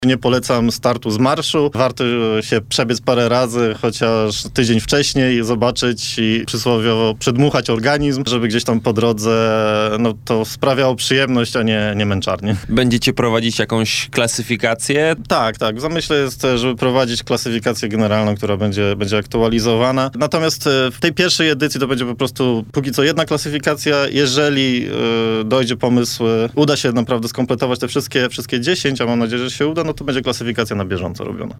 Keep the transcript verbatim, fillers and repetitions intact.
Nie polecam startu z marszu. Warto się przebiec parę razy, chociaż tydzień wcześniej, zobaczyć i przysłowiowo przedmuchać organizm, żeby gdzieś tam po drodze no, to sprawiało przyjemność, a nie, nie męczarnię. Będziecie prowadzić jakąś klasyfikację? Tak, tak. W zamyśle jest, żeby prowadzić klasyfikację generalną, która będzie, będzie aktualizowana. Natomiast w tej pierwszej edycji to będzie po prostu póki co jedna klasyfikacja. Jeżeli yy, dojdzie pomysł, uda się naprawdę skompletować te wszystkie, wszystkie dziesięć, a mam nadzieję, że się uda, no to będzie klasyfikacja na bieżąco robiona.